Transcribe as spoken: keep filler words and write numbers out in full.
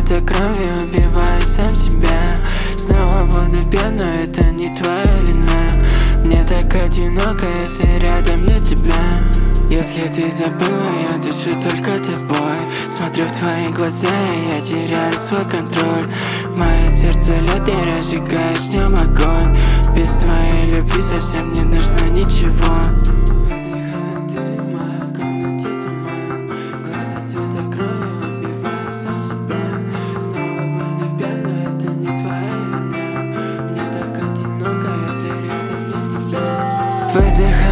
цвета крови убиваю сам себя. Снова буду пьян, но это не твоя вина. Мне так одиноко, если рядом нет тебя. Если ты забыла, я дышу только тобой. Смотрю в твои глаза, и я теряю свой контроль. Мое сердце лед, и разжигаешь в нем огонь. Без твоей любви совсем не нужно ничего. Выдыхай